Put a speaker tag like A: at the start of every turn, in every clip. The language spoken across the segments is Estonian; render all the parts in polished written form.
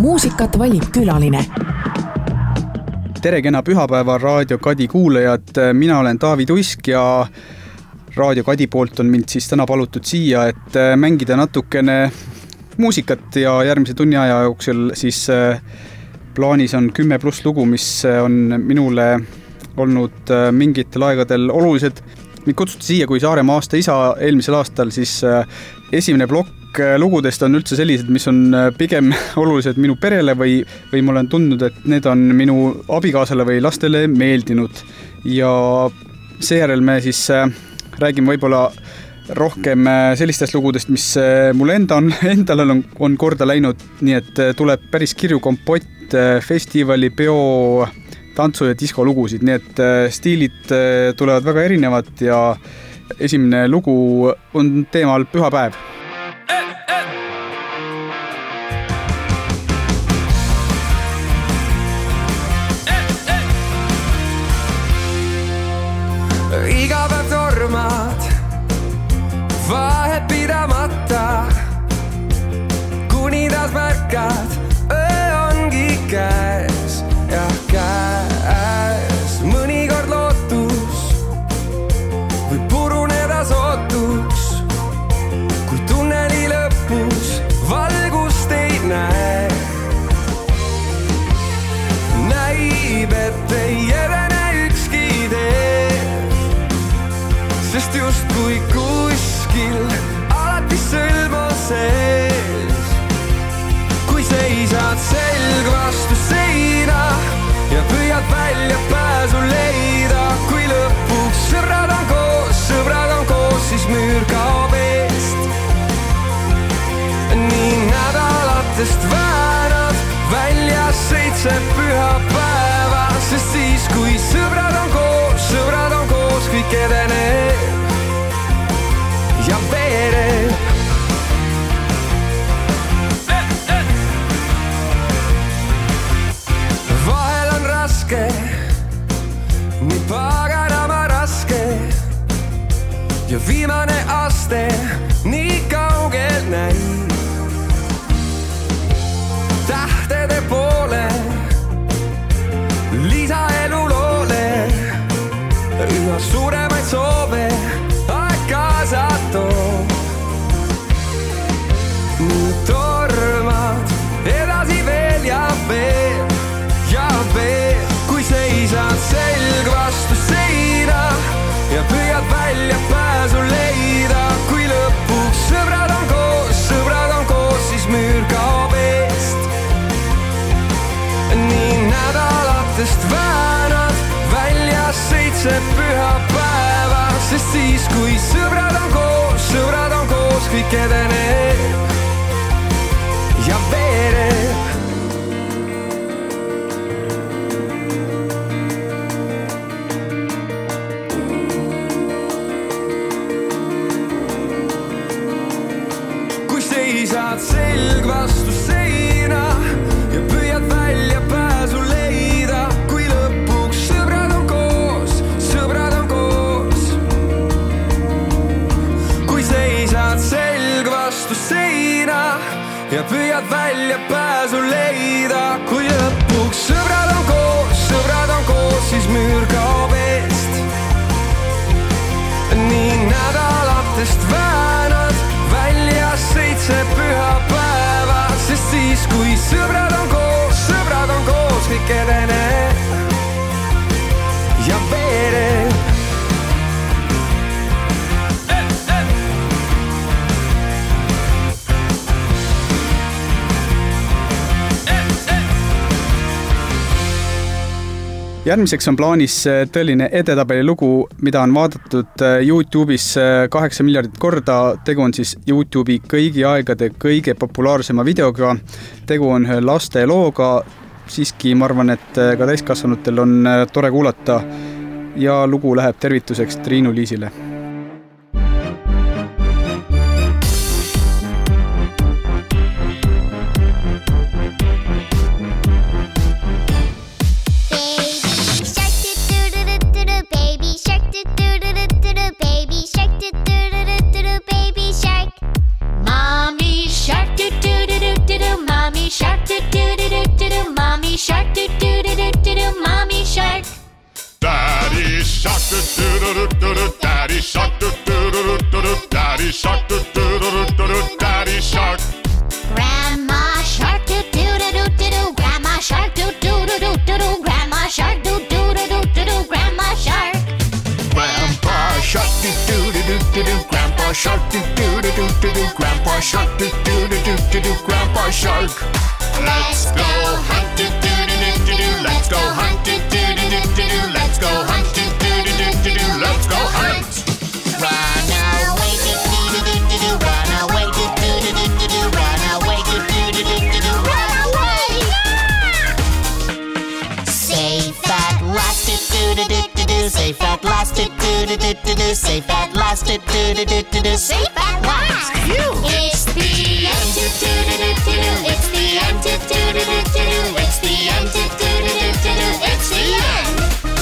A: muusikat valib külaline.
B: Tere kena pühapäeva Raadio Kadi kuulajad, mina olen Taavi Tuisk ja Raadio Kadi poolt on mind siis täna palutud siia, et mängida natukene muusikat ja järgmise tunni aja jooksul siis plaanis on 10+ lugu, mis on minule olnud mingitel aegadel olulised. Mind kutsuti siia kui Saaremaa aasta isa eelmisel aastal, siis esimene plokk lugudest on üldse sellised, mis on pigem olulised minu perele või ma olen tundnud, et need on minu abikaasale või lastele meeldinud. Ja seejärel me siis räägime võib-olla rohkem sellistest lugudest, mis mulle endal on korda läinud, nii et tuleb päris kirju kompott festivali, peo, tantsu ja disko lugusid, nii et stiilid tulevad väga erinevad ja esimene lugu on teemal pühapäev.
C: Iga päev tormad, vahet pidamata, kuni taas märkad, öö ongi käes ja käes. Mõnikord lootus või puruneda sootuks, kui tunneli lõpus valgust ei näe. Näib, et ei edene ükski tee, sest just kui kuskil alati sõlm on sees. Kui seisad selg vastu seina ja püüad välja pääsu leida, kui lõpuks sõbrad on koos, siis müür kaob eest. Nii nädalatest väänad välja 7 pühapäeva, sest siis kui sõbrad on koos, kõik edeneb ja veereb. Vahel on raske, nii paganama raske ja viimane aste nii kaugel näib. Tähtede poole, lisaelu loole, üha suuremaid soove aeg kaasa toob. Nii tormad edasi veel ja veel ja veel, kui seisad selg vastu seina ja püüad välja pääsu leida, kui lõpuks sõbrad on koos, siis müür kaob eest. Nii nädalatest väänad välja 7 pühapäeva, sest siis kui sõbrad on koos, kõik edeneb ja veereb. Kui seisad selg vastu seina ja püüad välja pääsu leida, kui lõpuks sõbrad on koos. Kui seisad selg vastu seina ja püüad välja pääsu leida, kui lõpuks sõbrad on koos, siis müür kaob eest. Nii nädalatest väänad välja 7 pühapäeva, sest siis kui sõbrad on koos, kõik edeneb ja veereb.
B: Järgmiseks on plaanis tõeline edetabeli lugu, mida on vaadatud YouTube'is 8 miljardit korda. Tegu on siis YouTube'i kõigi aegade kõige populaarsema videoga. Tegu on laste looga. Siiski ma arvan, et ka täiskasvanutel on tore kuulata ja lugu läheb tervituseks Triinu Liisile.
D: Mommy shark do do do do do do, mommy shark do do do. Daddy shark, Daddy shark, Daddy shark.
E: Grandma shark, do-do-do-do-do-do. Grandma shark, do-do-do-do-do-do. Grandma shark, do-do-do-do-do-do. Grandma shark.
D: Grandpa shark, do-do-do-do-do-do. Grandpa shark, do-do-do-do-do-do. Grandpa shark, do-do-do-do-do-do. Grandpa shark. Let's go hunt, do-do-do-do-do-do. Let's go hunt, do-do-do-do-do-do. Let's go hunt, do-do-do-do-do-do. Let's go hunt.
E: Run away, do-do-do-do-do. Run away, do-do-do-do-do. Run away, do-do-do-do-do. Run away! Safe at last, do-do-do-do-do. Safe at last, do-do-do-do-do. Safe at last, do-do-do-do-do. Safe at last! It's the end, do-do-do-do-do. It's the end, do-do-do-do-do. It's the end, do-do-do-do-do. It's the end!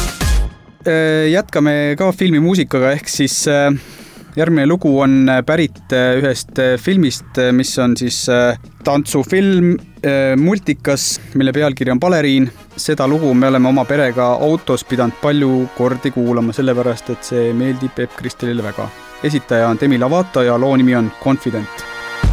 B: Jätkame ka filmimuusikaga, ehk siis järgmine lugu on pärit ühest filmist, mis on siis tantsufilm, multikas, mille pealkiri on Baleriin. Seda lugu me oleme oma perega autos pidanud palju kordi kuulama, sellepärast, et see meeldib Epp Kristelile väga. Esitaja on Demi Lovato ja loo nimi on Confident.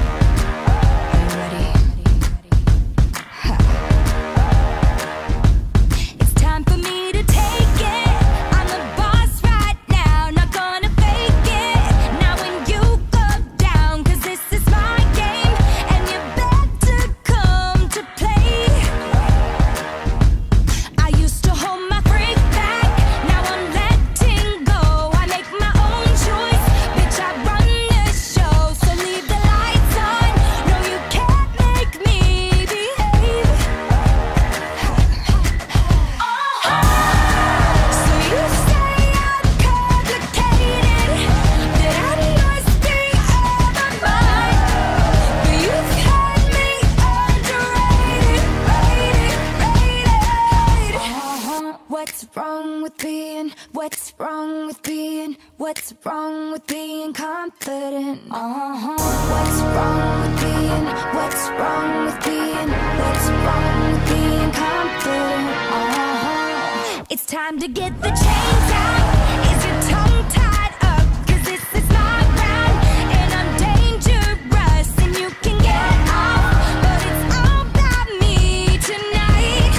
F: What's wrong with being confident? What's wrong with being? What's wrong with being? What's wrong with being confident? It's time to get the chains out. Is your tongue tied up? 'Cause this is my round and I'm dangerous and you can get off, but it's all about me tonight.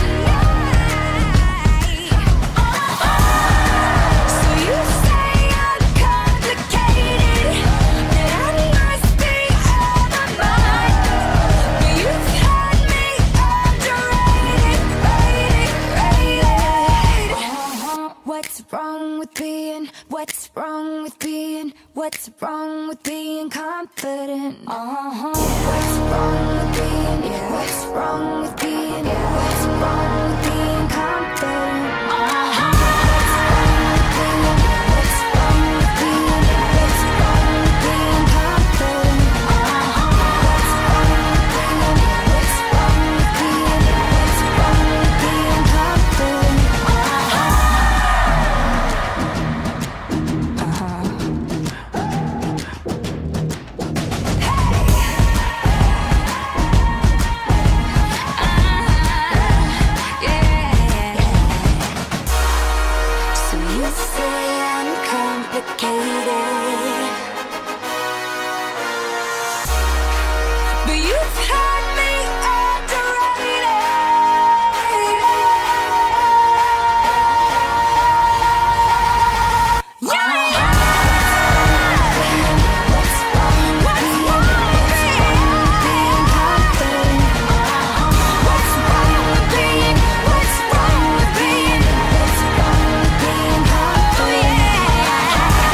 F: So you say I'm complicated, that I must be out of my mind, but you've had me underrated, rated. What's wrong with being? What's wrong with being? What's wrong with being confident? What's wrong with being? What's wrong with being? What's wrong with being confident? What's wrong with being? What's wrong with being confident? What's wrong with being? What's wrong with being? What's wrong with being confident? So you say I'm complicated, but you've had me underrated. What's wrong with being confident? What's wrong with being? What's wrong with being? What's wrong with being confident?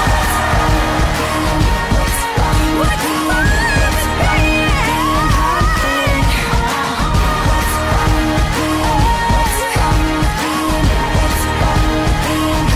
F: What's wrong with being? What's wrong with being confident? What's wrong with being? What's wrong with being? What's wrong with being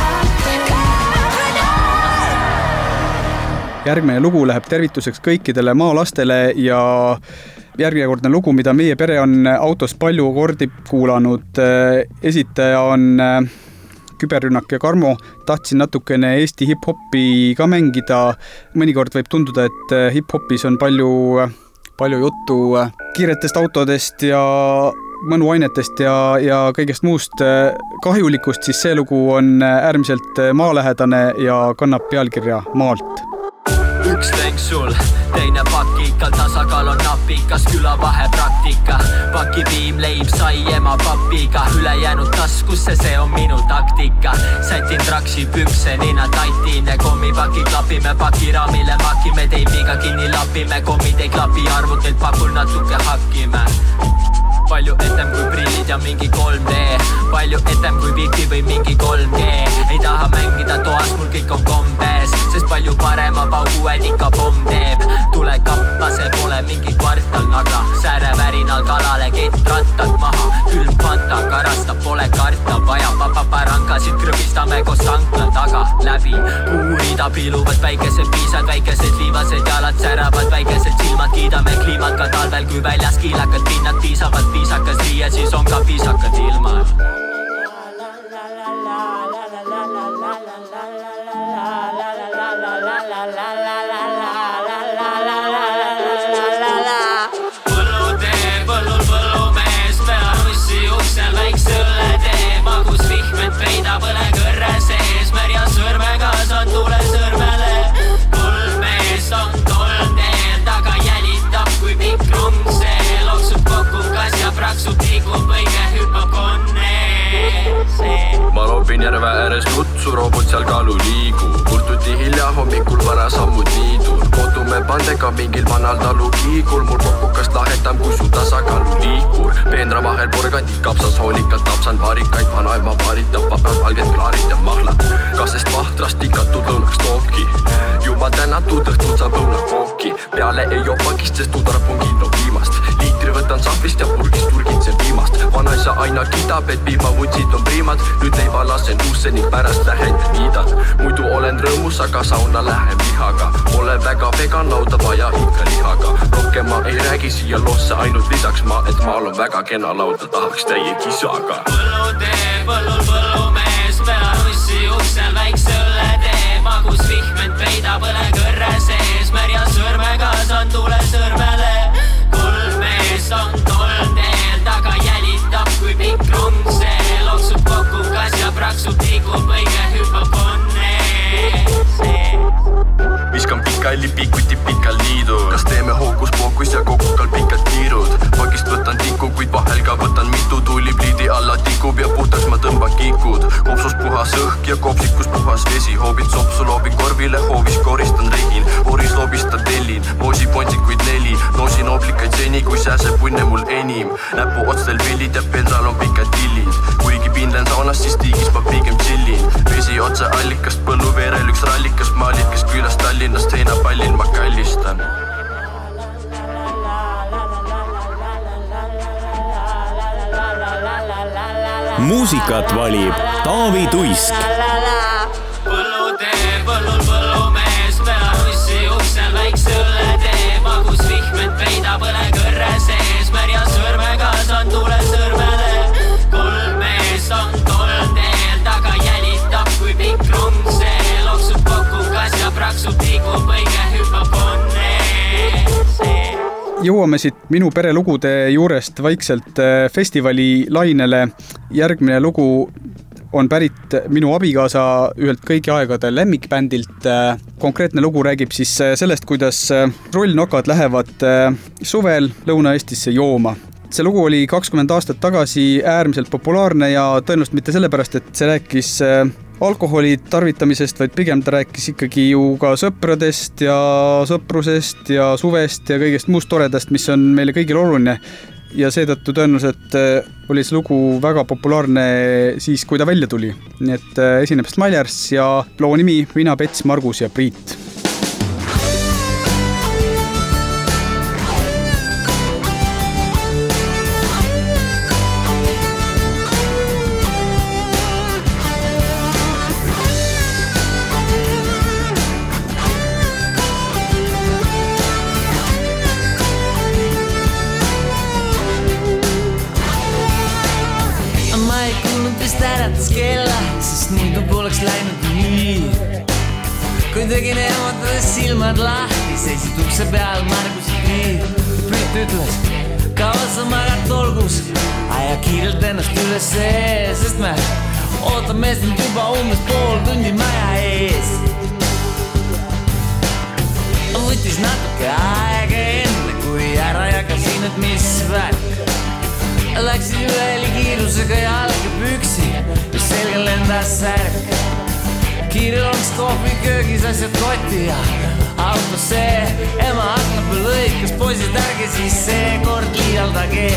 F: confident?
B: Järgmine lugu läheb tervituseks kõikidele maalastele ja järjekordne lugu, mida meie pere on autos palju kordi kuulanud. Esitaja on Küberrünnak ja Karmo. Tahtsin natukene Eesti hip-hopi ka mängida. Mõnikord võib tunduda, et hip-hopis on palju juttu kiiretest autodest ja mõnuainetest ja kõigest muust kahjulikust, siis see lugu on äärmiselt maalähedane ja kannab pealkirja Maalt.
G: Üks leng sul, teine pakikal, tasakaal on napikas, küla vahe praktika. Paki piim, leib, sai ema papiga, ülejäänud taskusse, see on minu taktika. Sätin traksi pükse, nina taitine, kommipaki klapime, pakiraamile makime, teibiga kinni lapime, kommid ei klapi, arvutilt pakul natuke hakkime. Palju etem kui prillid ja mingi 3D, palju etem kui Wi-Fi või mingi 3G. Ei taha mängida toas, mul kõik on kombes, sest palju parema paugued ikka pomm teeb. Tule kappa, see pole mingi kvartal naga, sääre värinal kalale kett rattad maha. Külm fanta, karasta, pole karta vaja, paparankasid krõbistame koos tankla taga läbi. Kuurid abiluvad, väikesed piisad, väikesed liivased jalad säravad, väikesed silmad, kiidame kliimat ka talvel, kui väljas kiilakad pinnad piisavad. Piisakas riia, siis on ka piisakad ilmad. Põllutee, põllumees, pea nussi uksel väikse õlletee. Magus vihmed peida põle kõrre sees, märja sõrmega saan tule sõrmele. Põllmees on tolmteel, taga jälitab kui pikk rung see. Loksub kokku kas ja praksub tiiklub õige hüppab konne. Ma loobin järve ääres nutsu, robot seal kalu liigu. Kurtuti hilja hommikul vara sammud niidul. Kodume pandega mingil vanal talu kiigul. Mul kokukast lahetam kui su tasakalu liikur. Peenra vahel porgandid kapsas hoolikalt tapsan varikaid. Vanaema varitab vabad valged klaarid ja mahlad. Kasest vahtrast tikatud lõunaks tooki. Juba tänatud õhtul saab õunakooki. Peale ei jopakist, sest tudarab on kilo viimast. Liitri võtan sahvist ja purgist turgitsen viimast. Vanaisa aina kiidab, et piimavutsid on priimad. Nüüd leiva lasen uusse ning pärast lähen niidad. Muidu olen rõõmus, aga sauna lähen lihaga. Ole väga vegan, lauda vaja ikka lihaga. Rohkem ma ei räägi siia losse, ainult lisaks ma, et maal on väga kena lauda, tahaks täie kisaga. Põllutee, põllumees, pea nussi uksel väikse õlletee. Magus vihmed peida põle kõrre sees, märja sõrmega saan tule sõrmele. Kulmees on tolmteel, taga jälitab kui pikk rung see. Loksub kokku kas ja praksub tiiklub õige hüppab konne. Viskan pikali pikuti pikal liidul. Kas teeme hookus-pookus ja kokukal pikad tiirud? Pakist võtan tiku, kuid vahel ka võtan mitu. Tuli pliidi alla tikub ja puhtaks ma tõmban kikud. Kopsus puhas õhk ja kopsikus puhas vesi. Hoobid sopsu loobin korvile, hoovis koristan regin. Horis loobistan tellin, moosi pontsikuid 4. Noosin oblikaid seni, kui sääse punne mul enim. Näpu otstel villid ja pensal on pikad tillid. Kuigi pinlen saunas, siis tiigis ma pigem chillin. Vesi otse allikast, põlluveerel üks rallikas. Maalid, kes külas Tallinnast heinapallin ma kallistan.
H: Muusikat valib Taavi Tuisk.
G: Põllutee, põllumees, pea nussi uksel väikse õlletee. Magus vihmed peida põle kõrre sees, märja sõrmega saan tule sõrmele. Kulmees on tolmteel, taga jälitab kui pikk rung see. Loksub kokku kas ja praksub tiiklub õige hüppab konne.
B: Jõuame siit minu perelugude juurest vaikselt festivali lainele. Järgmine lugu on pärit minu abikaasa ühelt kõigi aegade lemmikbändilt. Konkreetne lugu räägib siis sellest, kuidas rollnokad lähevad suvel Lõuna-Eestisse jooma. See lugu oli 20 aastat tagasi äärmiselt populaarne ja tõenäoliselt mitte sellepärast, et see rääkis alkoholi tarvitamisest, vaid pigem ta rääkis ikkagi ju ka sõpradest ja sõprusest ja suvest ja kõigest muust toredast, mis on meile kõigil oluline. Ja seetõttu tõenäoliselt oli see lugu väga populaarne siis, kui ta välja tuli. Nii et esineb Smiljers ja loo nimi Vina, Pets, Margus ja Priit.
I: Kui tegin emotades silmad lahti, seisid ukse peal Margus ja Priit. Priit ütles, kaua sa magad tolgus, aja kiirelt ennast üles, sest me ootame sind juba umbes pool tundi maja ees. Võttis natuke aega enne, kui ära jagasin, et mis värk. Läksin üheli kiirusega jalga püksi ja selge lendas särk. Kiire longs kohvi köögis asjad kotti ja autosse ema aknab lõikas, poisid ärge siis seekord liialdage.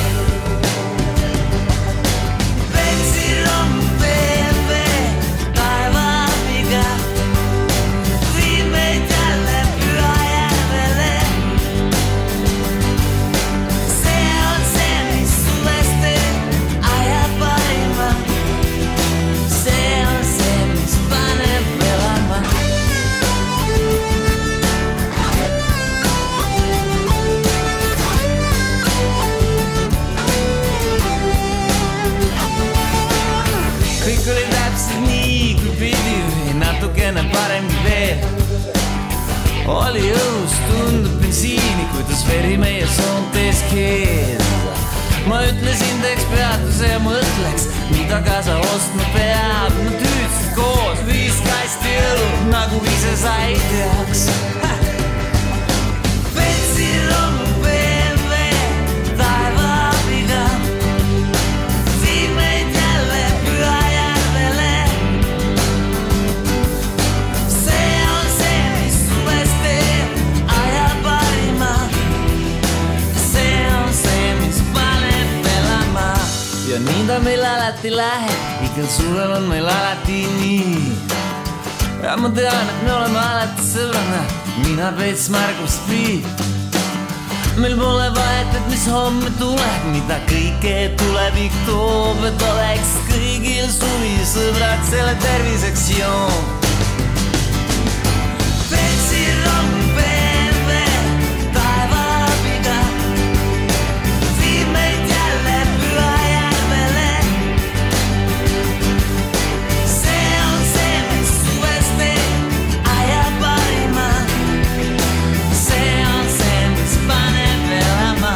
I: Bensirom BMW taevaabiga viib meid jälle Pühajärvele. See on see, mis suveste ajab parima. See on see, mis paneb elama. Kõik oli täpselt nii, kui pidi või natukene paremgi veel. Oli õhus, tundub bensiini, kuidas veri meie soontes keelda. Ma ütlesin, teeks peatuse ja mõtleks, mida ka sa ostma peab. No tüüdsid koos, 5 kasti õlu, nagu ise sa ei teaks. Bensiromu BMW taevaabiga viib meid jälle Pühajärvele. See on see, mis suveste ajab parima. See on see, mis paneb elama. Ja nii ta meil alati läheb, igal suvel on meil alati nii. Ja ma tean, et me oleme alati sõbrana, mina veits märgus viib. Meil pole vahet, et mis homme tuleb, mida kõike tulevik toob, et oleks kõigil suvi sõbrad selle terviseks joon. Bensiromu BMW taevaabiga viib meid jälle Pühajärvele. See on see, mis suveste ajab parima. See on see, mis paneb elama.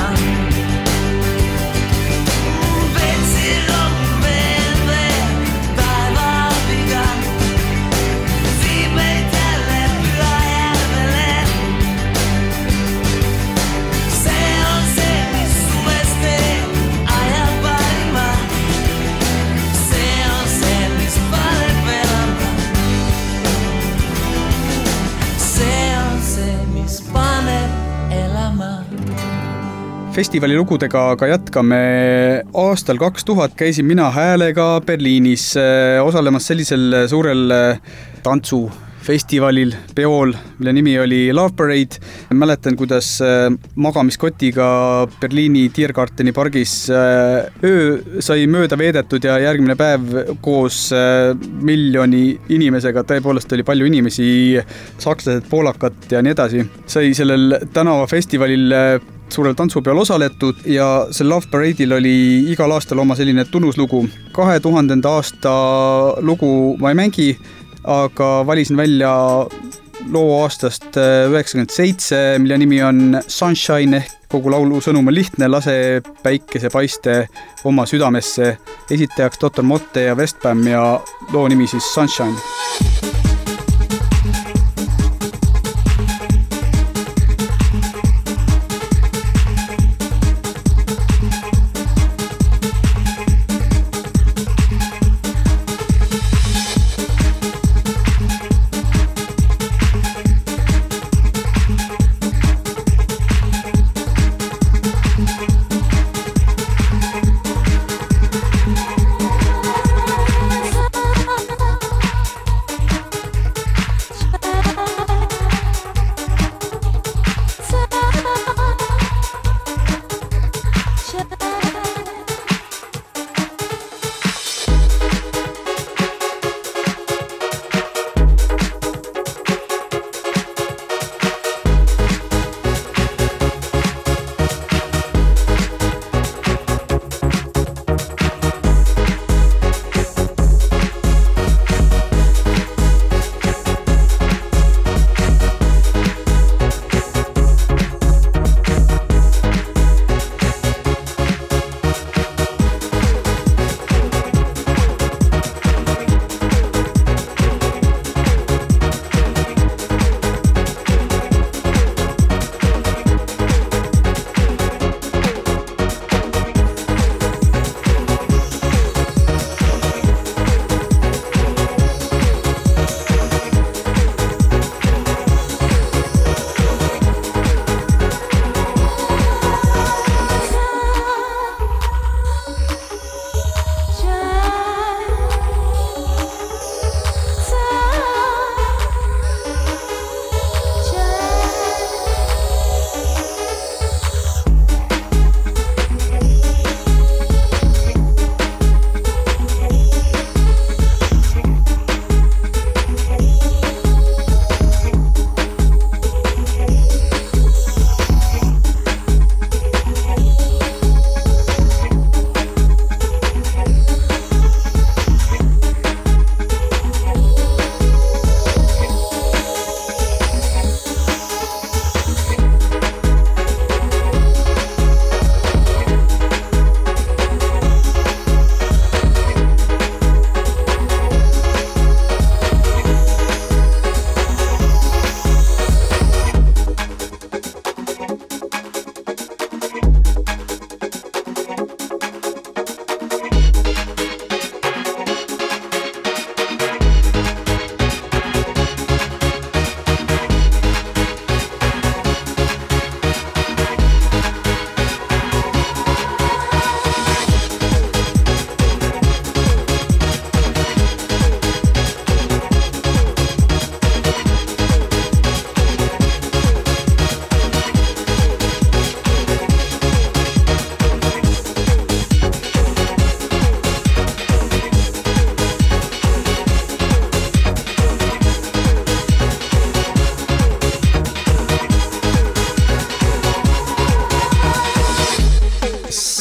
I: Bensiromu BMW taevaabiga viib meid jälle Pühajärvele. See on see, mis suveste ajab parima. See on see, mis paneb elama. See on see, mis paneb elama.
B: Festivali lugudega aga jätkame. Aastal 2000 käisin mina häälega Berliinis osalemas sellisel suurel tantsufestivalil, peol, mille nimi oli Love Parade. Mäletan, kuidas magamiskotiga Berliini Tiergarteni pargis öö sai mööda veedetud ja järgmine päev koos miljoni inimesega, tõepoolest oli palju inimesi, sakslased, poolakad ja nii edasi. Sai sellel tänavafestivalil suurel tantsupeol osaletud ja sel Love Parade'il oli igal aastal oma selline tunnuslugu. 2000. aasta lugu ma ei mängi, aga valisin välja loo aastast 97, mille nimi on Sunshine ehk kogu laulu sõnum on lihtne, lase päikese paiste oma südamesse. Esitajaks Dr. Motte ja Westbam ja loo nimi siis Sunshine.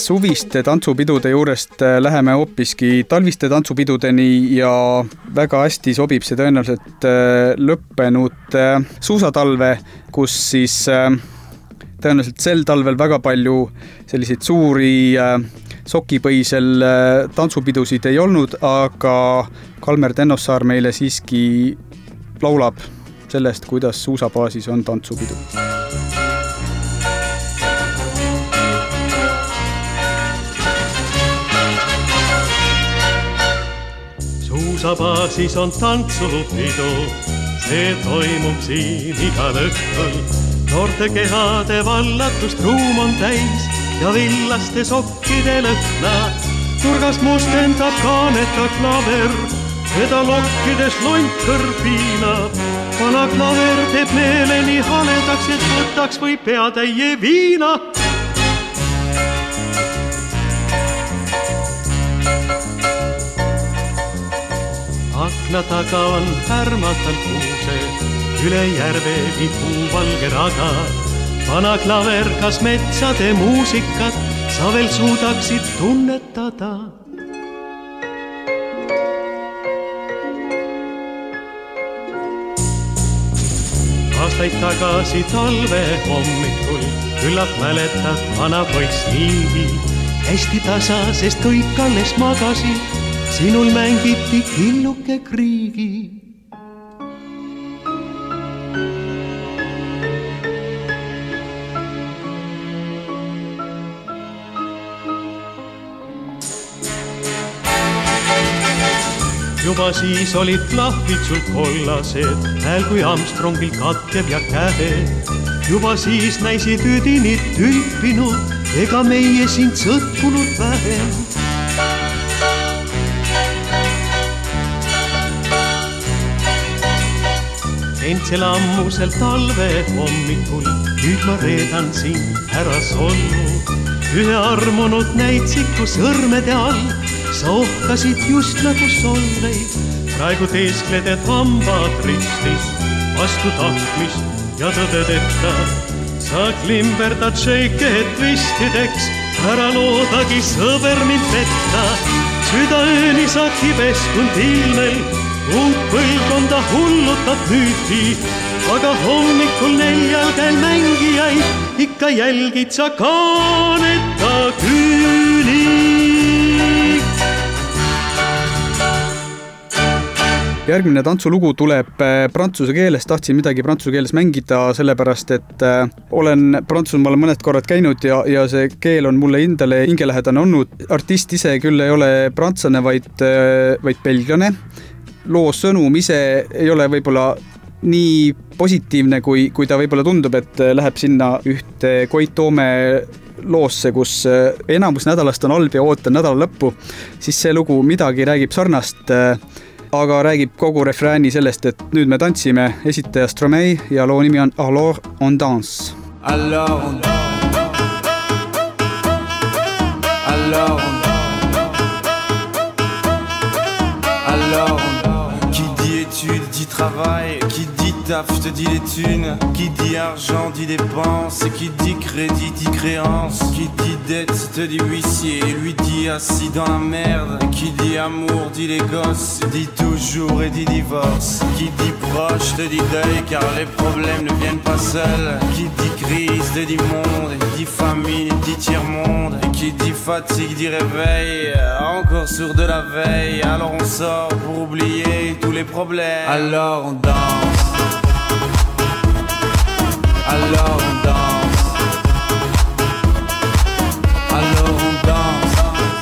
B: suviste tantsupidude juurest läheme hoopiski talviste tantsupidudeni ja väga hästi sobib see tõenäoliselt lõppenud suusatalve, kus siis tõenäoliselt sel talvel väga palju selliseid suuri sokipõhisel tantsupidusid ei olnud, aga Kalmer Tennossaar meile siiski laulab sellest, kuidas suusabaasis on tantsupidu.
J: Suusabaasis on tantsupidu, see toimub siin igal õhtul. Noorte kehade vallatust ruum on täis ja villaste sokkide lõhna. Nurgas mustendab kaaneta klaver, seda lokkides lontkõr piinab. Vana klaver teeb meeleni haledaks, et võtaks või peatäie viina. Akna taga on härmatal kuused, üle järve vipuu valge rada. Vana klaver, kas metsade muusikat sa veel suudaksid tunnetada? Aastaid tagasi talve hommikul küllap mäletad vana poiss niigi. Hästi tasa, sest kõik alles magasid, sinul mängiti killuke kriigi. Juba siis olid klahvid sul kollased, hääl kui Armstrongil katkev ja käed. Juba siis näisid üdinid tülpinud, ega meie sind sõtkunud vähem. Entsel ammusel talve hommikul, nüüd ma reedan sind ära sollu. Ühe armunud näitsiku sõrmede all, sa ohkasid just nagu solveid. Praegu teeskled, et hambad ristis, vastu tahtmist ja tõdedeta. Sa klimberdad šeike tvistideks, ära loodagi sõber mind vetta. Südaööni sa kibeskund ilmel, uut põlvkonda hullutab müüti. Aga hommikul 4 käel mängijaid ikka jälgid sa kaaneta küüli.
B: Järgmine tantsulugu tuleb prantsuse keeles, tahtsin midagi prantsuse keeles mängida, sellepärast, et olen Prantsusmaal mõned korrad käinud ja see keel on mulle endale hingelähedane olnud. Artist ise küll ei ole prantslane, vaid belglane. Loo sõnum ise ei ole võib-olla nii positiivne, kui ta võib-olla tundub, et läheb sinna ühte Koit Toome loosse, kus enamus nädalast on halb ja ootan nädala lõppu, siis see lugu midagi räägib sarnast, aga räägib kogu refrääni sellest, et nüüd me tantsime, esitaja Stromae ja loo nimi on Alors on danse.
C: Alors on danse. Alors on danse. Alors on danse. Qui dit études dit travail, qui dit taf te dit les thunes, qui dit argent dit dépenses, qui dit crédit dit créance, qui dit dette te dit huissier, lui dit assis dans la merde, qui dit amour dit les gosses, dit toujours et dit divorce, qui dit proche te dit deuil car les problèmes ne viennent pas seuls, qui dit crise te dit monde, dit famine dit tiers-monde, qui dit fatigue dit réveil, encore sourd de la veille, alors on sort pour oublier tous les problèmes, alors on danse. Alors on danse. Alors on danse.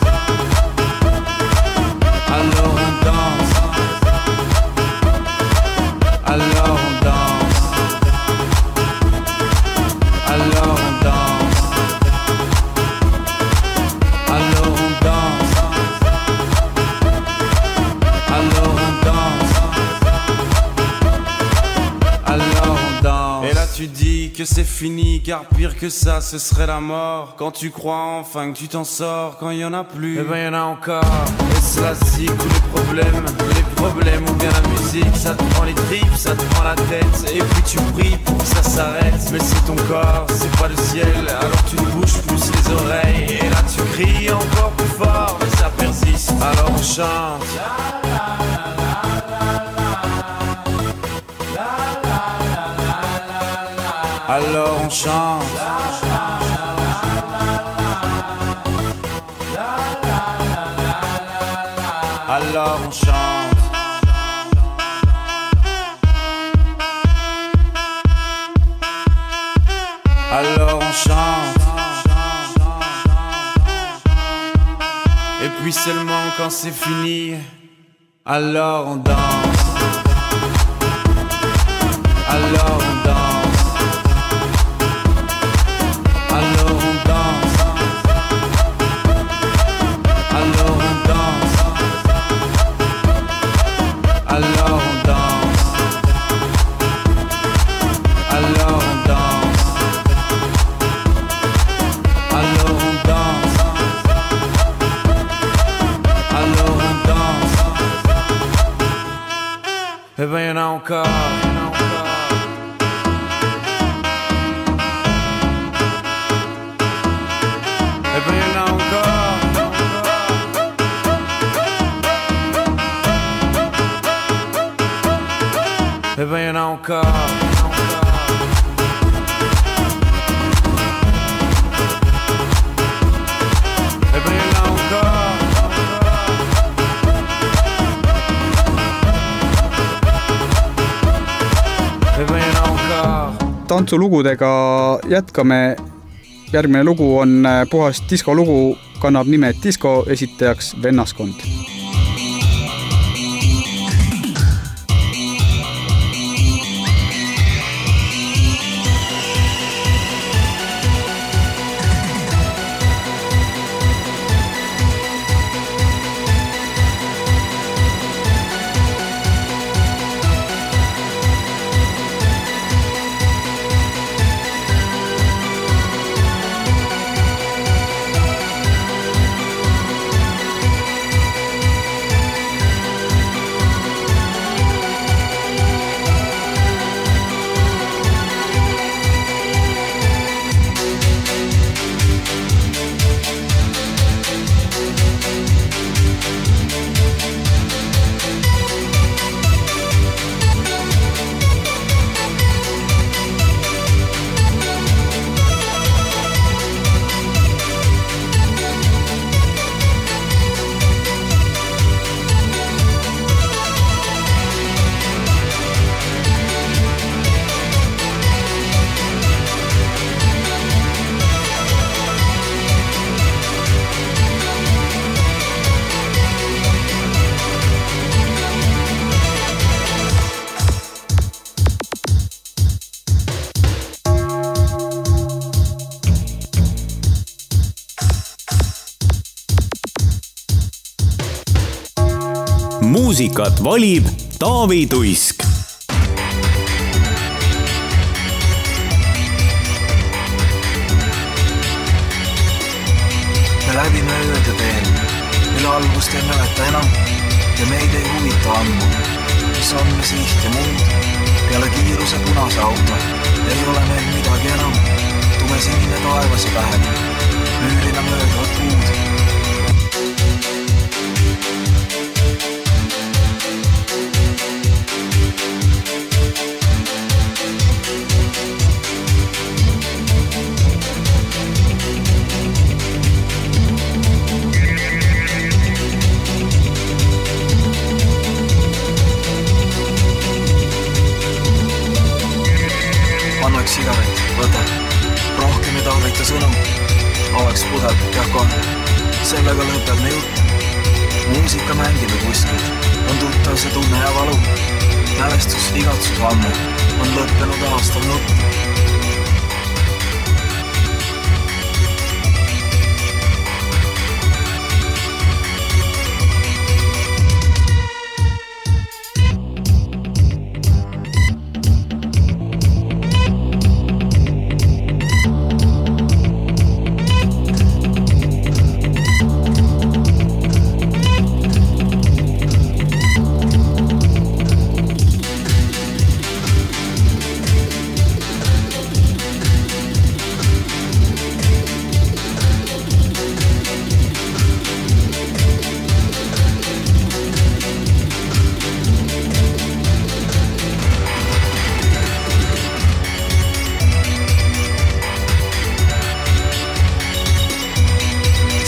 C: Alors on danse. Alors on danse. Alors on danse. Alors on danse. Alors on danse. Alors on danse. Et là tu dis que c'est fini, car pire que ça, ce serait la mort. Quand tu crois enfin que tu t'en sors, quand il y en a plus, eh ben y en a encore. Et cela c'est tous les problèmes ou bien la musique, ça te prend les tripes, ça te prend la tête. Et puis tu pries pour que ça s'arrête, mais c'est ton corps, c'est pas le ciel. Alors tu te bouges plus les oreilles, et là tu cries encore plus fort, mais ça persiste. Alors on chante. Alors on chante. Alors on chante. Alors on chante. Et puis seulement quand c'est fini, alors on danse. Alors on danse. Alors on danse. Alors on danse. Alors on danse. Alors on danse. Alors on danse. Alors on danse. Eh ben y'en a encore. Eh ben y'en a encore. Eh ben y'en a encore. Eh ben y'en a encore.
B: Tantsulugudega jätkame. Järgmine lugu on puhas diskolugu, kannab nime Disko, esitajaks Vennaskond.
H: Muusikat valib Taavi Tuisk.
K: Me läbime ööd ja teel, mille algust ei mäleta enam ja meid ei huvita ammu. Mis on me siht ja muud, peale kiiruse punase auto ei ole meil midagi enam. Tume sinine taevas ja päev, müürina mööduvad puud. Annaks sigaret, võta. Rohkem ei tarvita sõnum. Oleks pudel, jah kohe. Sellega lõpeb me jutt. Muusika mängime kuskil. On tuttav see tunne ja valu. Mälestus, igatsus ammu. On lõppenud aastal nutt.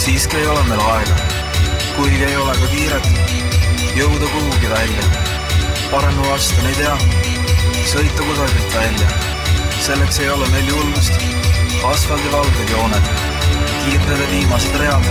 K: siiski ei ole meil aega, kuigi ei ole ka kiiret jõuda kuhugi välja. Parem vastan ei tea, sõita kusagilt välja. Selleks ei ole meil julgust, asfaldi valged jooned, kiirtele viimased read.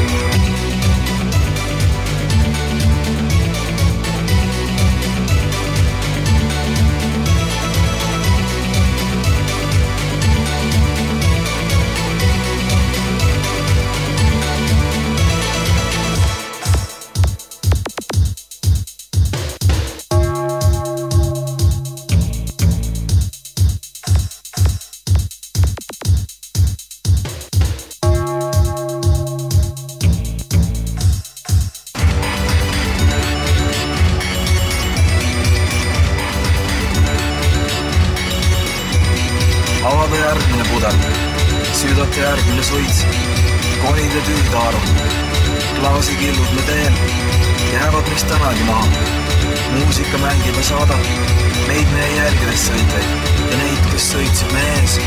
K: Avada järgmine pudel, süüdata järgmine suits, konid ja tüüdaaru. Klaasikillud me teel, jäävad mis tänagi maha. Muusika mängib ja saadab neid meie jälgides sõiteid ja neid, kes sõitsid me ees.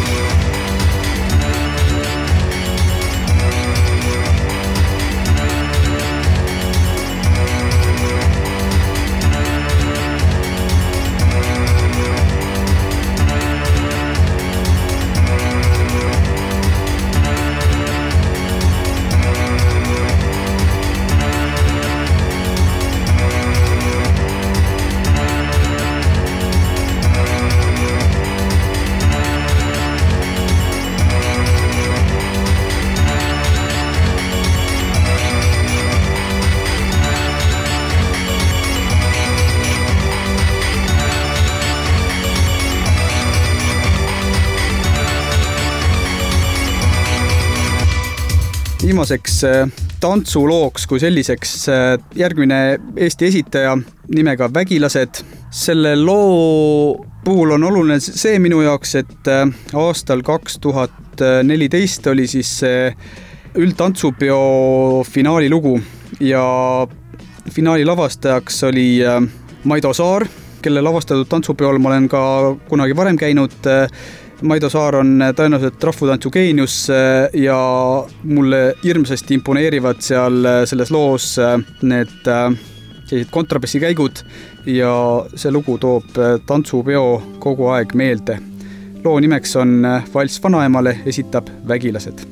B: Viimaseks tantsulooks kui selliseks järgmine Eesti esitaja nimega Vägilased. Selle loo puhul on oluline see minu jaoks, et aastal 2014 oli siis üldtantsupeo finaali lugu ja finaali lavastajaks oli Maido Saar, kelle lavastatud tantsupeol ma olen ka kunagi varem käinud. Maido Saar on tõenäoliselt rahvutantsu geenius ja mulle hirmsasti imponeerivad seal selles loos need sellised kontrabassi käigud ja see lugu toob tantsupeo kogu aeg meelde. Loo nimeks on Valss vanaemale, esitab Vägilased.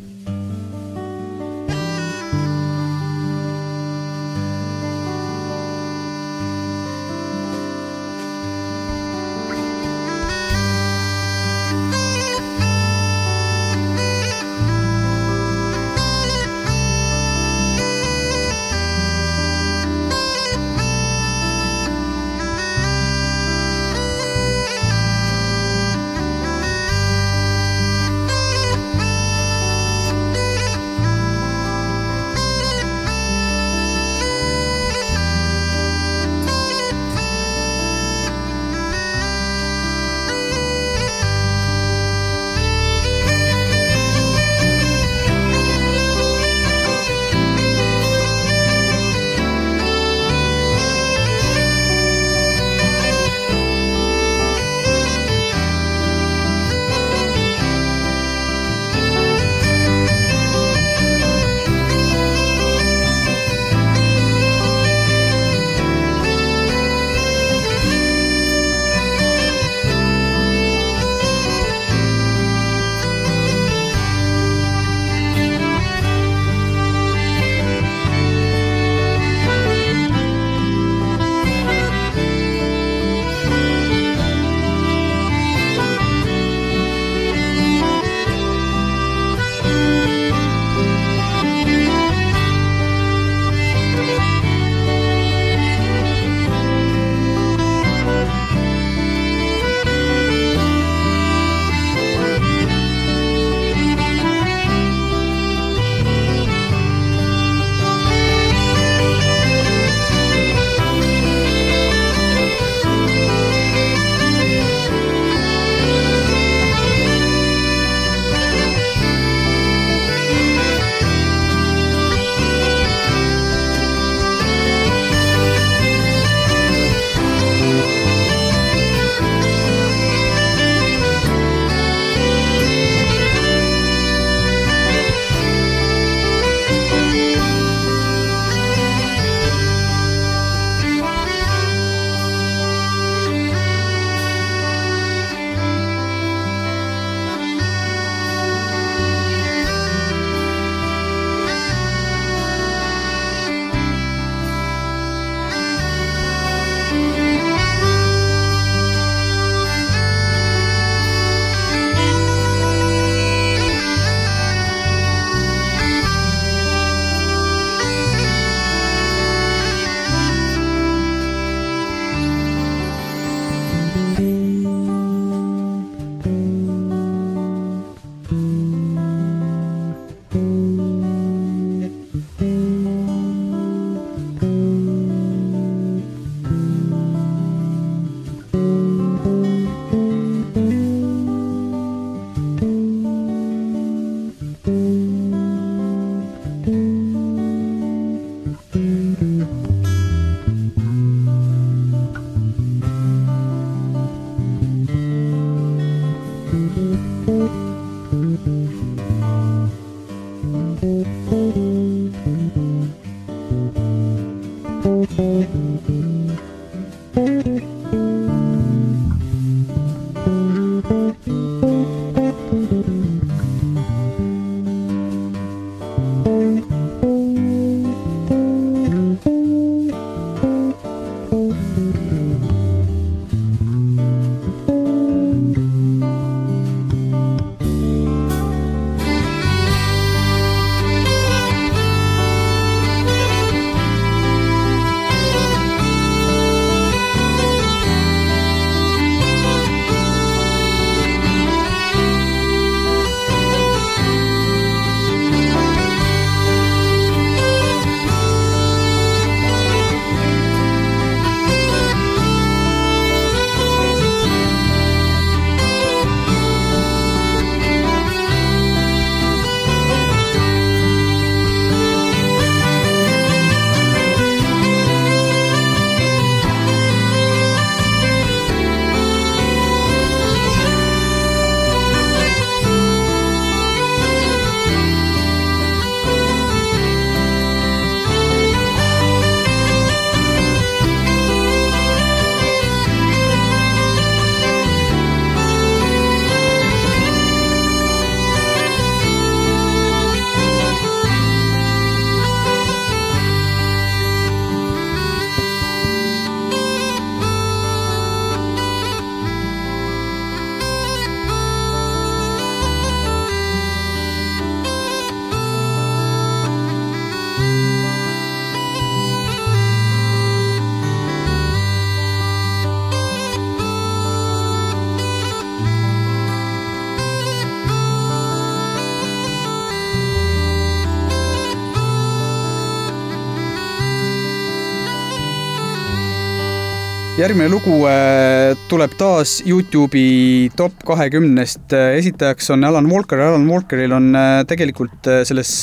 B: Järgmine lugu tuleb taas YouTube'i top 20-st. Esitajaks on Alan Walker. Alan Walkeril on tegelikult selles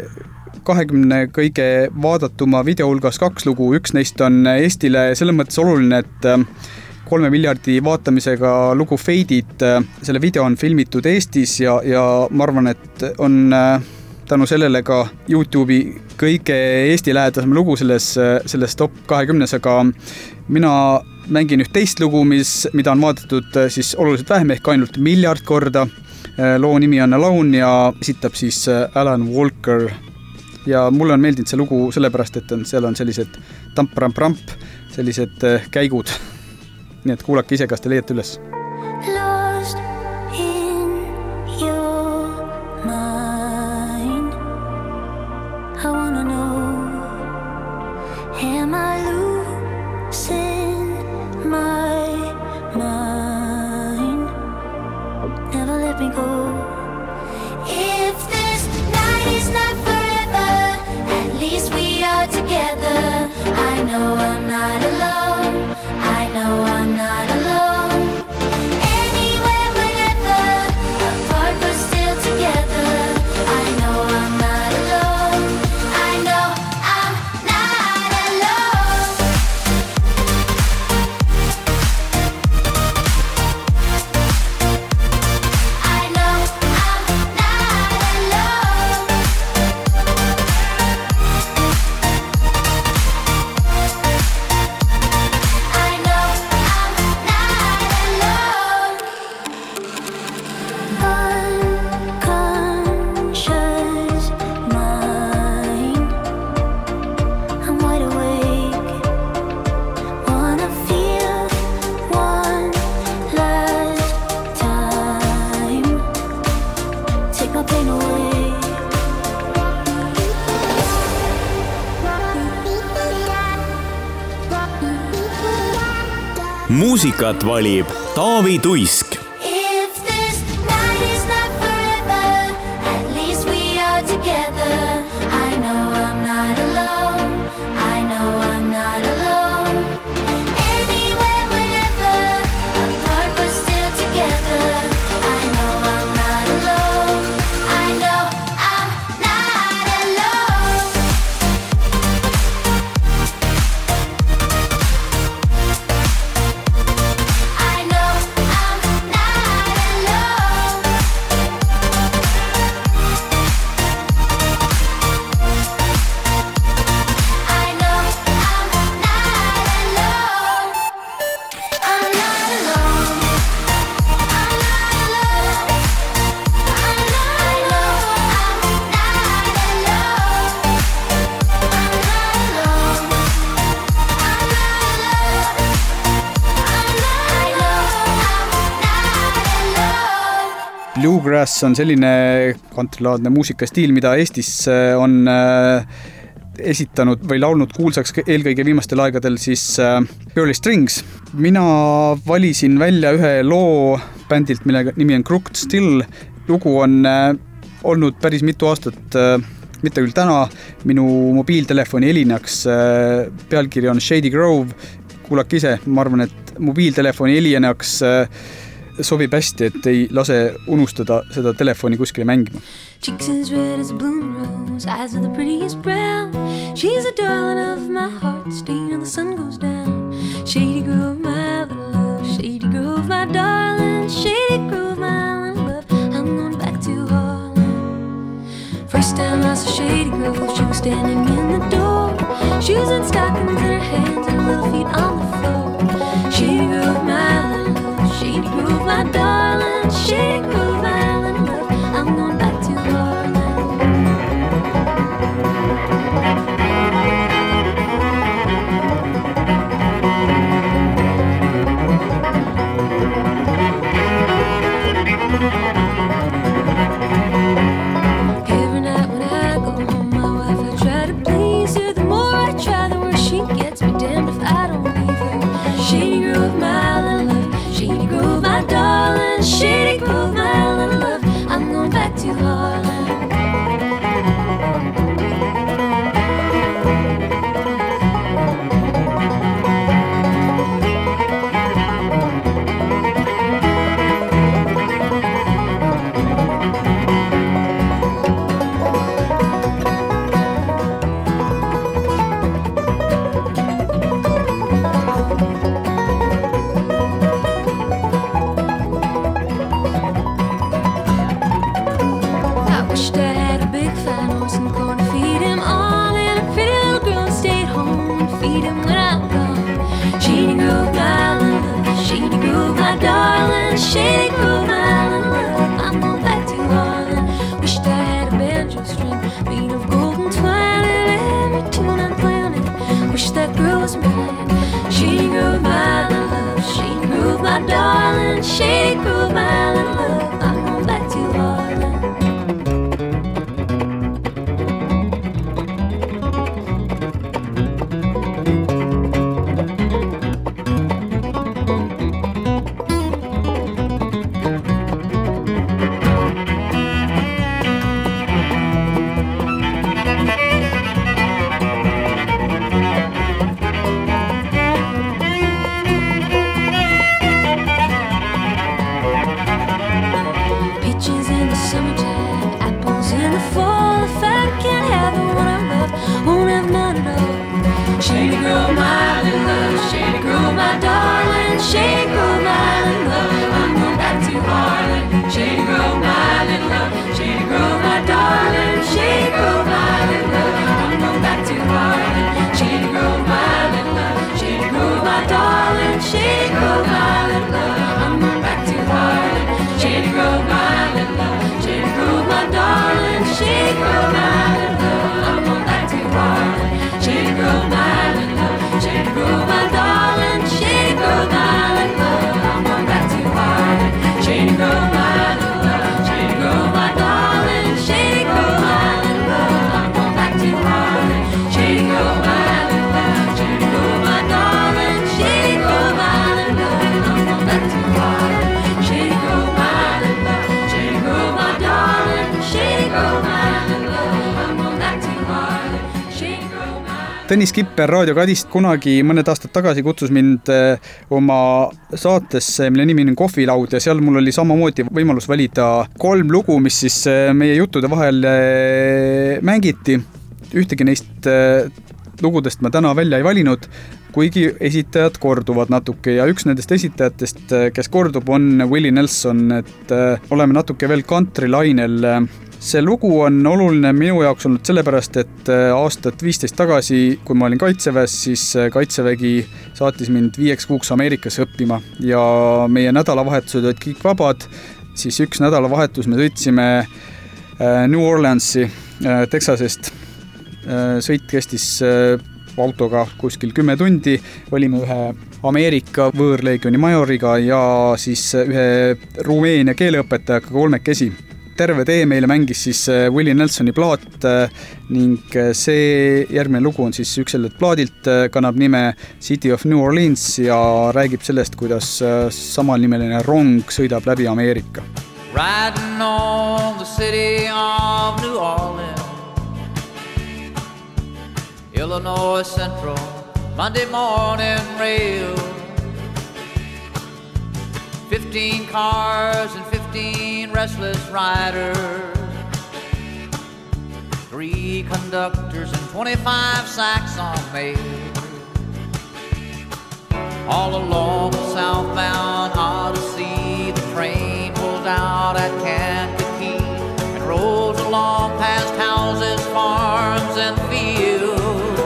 B: 20 kõige vaadatuma video hulgas 2 lugu. Üks neist on Eestile selles mõttes oluline, et 3 miljardi vaatamisega lugu Fade'id. Selle video on filmitud Eestis ja ma arvan, et on tänu sellele ka YouTube'i kõige Eesti lähedasem lugu selles top 20-s, aga mina mängin üht teist lugu, mida on vaadatud siis oluliselt vähem ehk ainult 1 miljard korda. Loo nimi on Alone ja esitab siis Alan Walker. Ja mulle on meeldinud see lugu sellepärast, et seal on sellised tamp-ramp-ramp, sellised käigud. Nii et kuulake ise, kas te leiate üles.
F: Lost in your mind. I wanna know, am I losing my mind? Never let me go. If this night is not forever, at least we are together. I know I'm not alone. I know I'm not alone. Anywhere, whenever, apart but still together. I know I'm not alone. I know I'm not alone. I know I'm not alone. I know I'm not alone. Unconscious mind. I'm wide awake. Wanna feel one last time. Take my pain away.
H: Muusikat valib Taavi Tuisk.
F: If this night is not forever, at least we are together. I know I'm not alone. I know I'm not alone. Anywhere, whenever, apart but still together. I know I'm not alone. I know I'm not alone. I know I'm
B: Bluegrass on selline kantrilaadne muusikastiil, mida Eestis on esitanud või laulnud kuulsaks eelkõige viimastel aegadel siis Pearly Strings. Mina valisin välja ühe loo bändilt, mille nimi on Crooked Still. Lugu on olnud päris mitu aastat, mitte küll täna, minu mobiiltelefoni helinaks. Pealkiri on Shady Grove. Kuulake ise, ma arvan, et mobiiltelefoni helinaks sobib hästi, et ei lase unustada seda telefoni kuskile mängima.
F: Cheeks as red as a bloom rose, eyes are the prettiest brown. She's a darling of my heart, staying till the sun goes down. Shady Grove, my love, Shady Grove, my darling. Shady Grove, my love, I'm going back to Harlem. First time I saw Shady Grove, she was standing in the door. Shoes and stockings in her hands and little feet on the floor. Shady Grove, my love, Shady Grove, my darling. Shady Grove, my love, I'm going back to Harlem. Every night when I go home, my wife, I try to please her. The more I try, the worse she gets me. Damned if I don't leave her. Shady Grove, my little love, Shady Grove, my darling. Shady Grove, my little love, I'm going back to Harlem. Shady Grove, my little love, I'm going back to Harlem. Wished I had a banjo string made of golden twine, and every tune I'm playing it, wish that girl was mine. Shady Grove, my little love, Shady Grove, my darling. Shady Grove, my little love, I'm going back to Harlem.
B: Tõnis Kipper Raadio Kadist kunagi mõned aastad tagasi kutsus mind oma saatesse, mille nimi on Kohvilaud, ja seal mul oli samamoodi võimalus valida 3 lugu, mis siis meie juttude vahel mängiti. Ühtegi neist lugudest ma täna välja ei valinud, kuigi esitajad korduvad natuke, ja üks nendest esitajatest, kes kordub, on Willie Nelson, et oleme natuke veel countrylainel. See lugu on oluline minu jaoks olnud sellepärast, et aastat 15 tagasi, kui ma olin Kaitseväes, siis Kaitsevägi saatis mind 5 kuuks Ameerikasse õppima ja meie nädalavahetused olid kõik vabad. Siis üks nädalavahetus me sõitsime New Orleansi Texasest. Sõit kestis autoga kuskil 10 tundi, olime ühe Ameerika võõrleegioni majoriga ja siis ühe Rumeenia keeleõpetajaga kolmekesi. Terve tee meile mängis siis Willie Nelsoni plaat ning see järgmine lugu on siis üks sellelt plaadilt, kannab nime City of New Orleans ja räägib sellest, kuidas samalnimeline rong sõidab läbi Ameerika.
I: Riding on the city of New Orleans, Illinois Central, Monday morning rail. 15 cars and 15 restless riders, 3 conductors and 25 sacks on mail. All along the southbound Odyssey, the train pulls out at Kankakee and rolls along past houses, farms, and fields.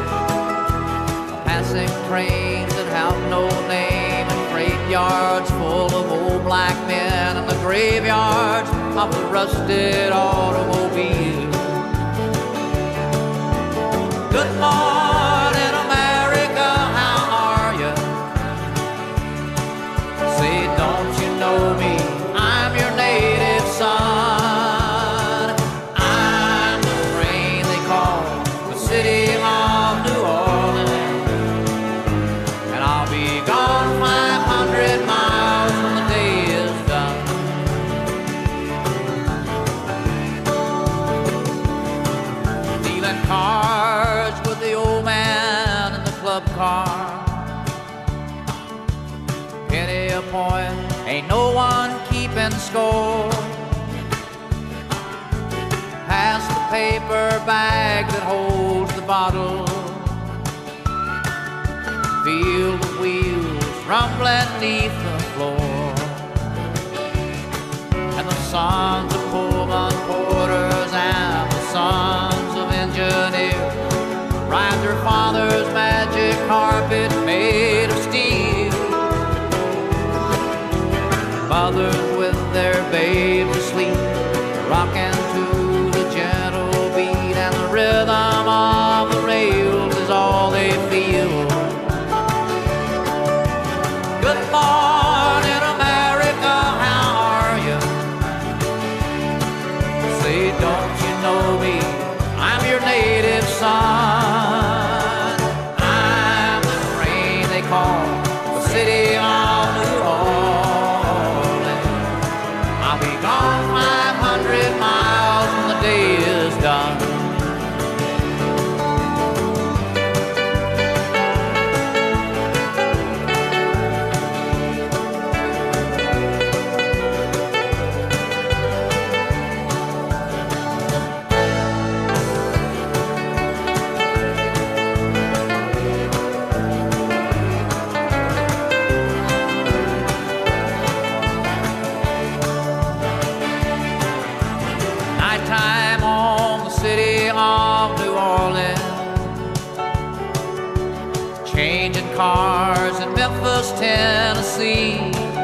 I: Passing trains that have no name and freight yards full of old black men and the graveyards of the rusted automobile. Good morning, America, how are you? Say, don't you know me? I'm your native son. I'm the train they call the city of New Orleans, and I'll be gone 500 miles when the day is done. Dealing cards with the old man in the club car. Penny a point, ain't no one keeping score. Pass the paper bag that holds the bottle. Feel the wheels rumbling beneath the floor. And the sons of Pullman porters and the sons of engineers ride their father's magic carpet made of steel. Mothers with their babes asleep, rocking to the gentle beat, and the rhythm of the rails is all they feel. Good morning, America, how are you? Say, don't you know me? I'm your native son. I'm the train they call the city of New Orleans. I'll be gone 500 miles when the day is done. Nighttime on the city of New Orleans, changing cars in Memphis, Tennessee.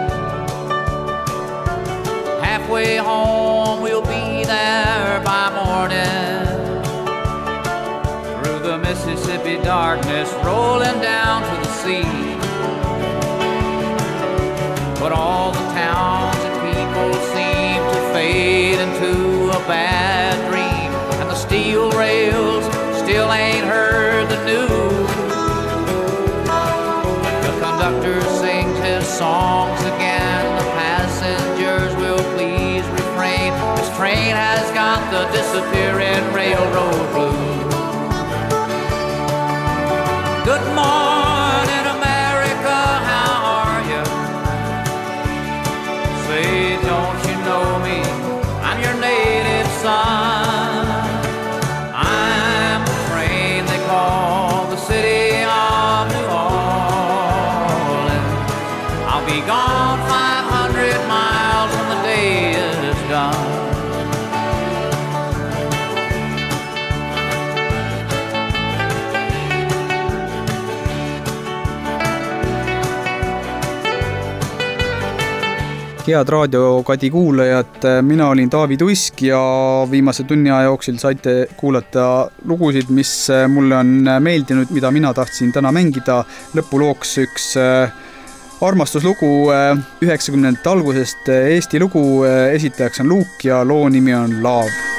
I: Halfway home, we'll be there by morning. Through the Mississippi darkness, rolling down to the sea. But all the towns and people seem to fade into a bad dream, and the steel rails still ain't heard the news. The conductor sings his songs again, the passengers will please refrain. This train has got the disappearing railroad blues. Good morning, America, how are you? Say, don't you know me? I'm your native son. I'm the train they call the city of New Orleans. I'll be gone 500 miles when the day is done.
B: Head Raadio Kadi kuulajad, mina olin Taavi Tuisk ja viimase tunni aja jooksul saite kuulata lugusid, mis mulle on meeldinud, mida mina tahtsin täna mängida. Lõpulooks üks armastuslugu 90. algusest Eesti lugu, esitajaks on Luuk ja loo nimi on Laav.